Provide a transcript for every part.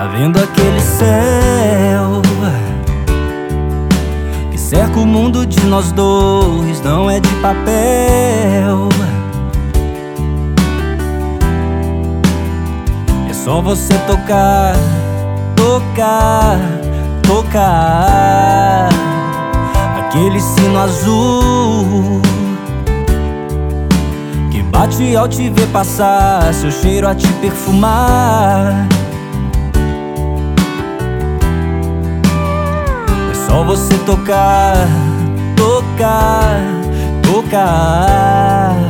Tá vendo aquele céu que cerca o mundo de nós dois? Não é de papel. É só você tocar, tocar, tocar aquele sino azul que bate ao te ver passar, seu cheiro a te perfumar. Só você tocar, tocar, tocar,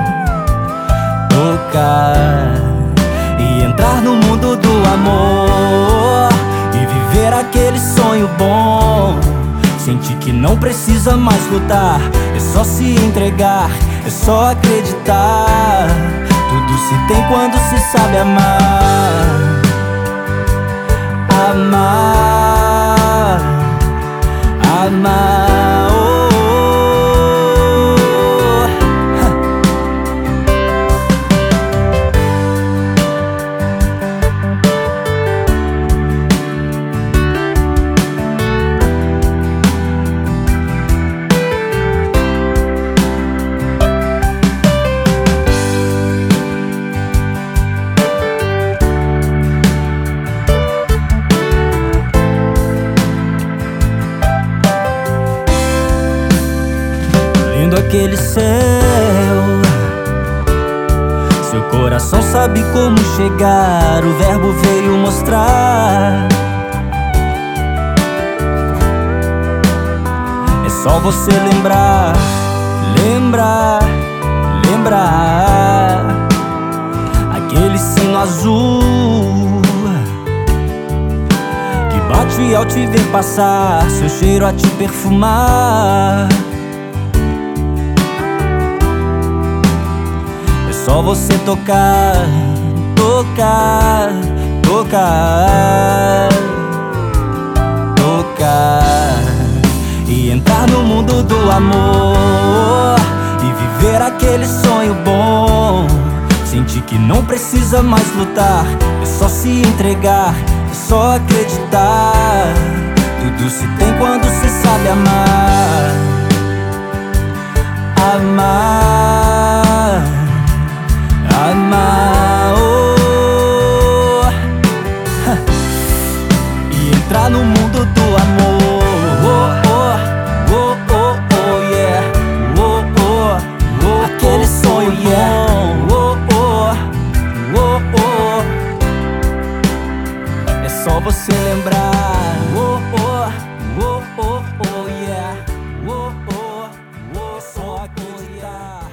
tocar e entrar no mundo do amor e viver aquele sonho bom. Sentir que não precisa mais lutar, é só se entregar, é só acreditar. Tudo se tem quando se sabe amar. Amar, amar, oh, aquele céu, seu coração sabe como chegar, o verbo veio mostrar. É só você lembrar, lembrar, lembrar aquele sino azul que bate ao te ver passar, seu cheiro a te perfumar. Só você tocar, tocar, tocar, tocar e entrar no mundo do amor e viver aquele sonho bom. Sentir que não precisa mais lutar, é só se entregar, é só acreditar. Tudo se tem quando se sabe amar. Amar, amar, oh, e entrar no mundo do amor. Oh, oh, oh, oh, oh, yeah. Oh, oh, oh, aquele sonho, yeah. Oh, oh, oh, oh, é só você lembrar. Oh, oh, oh, oh, oh, yeah. Oh, oh, oh, é só acreditar.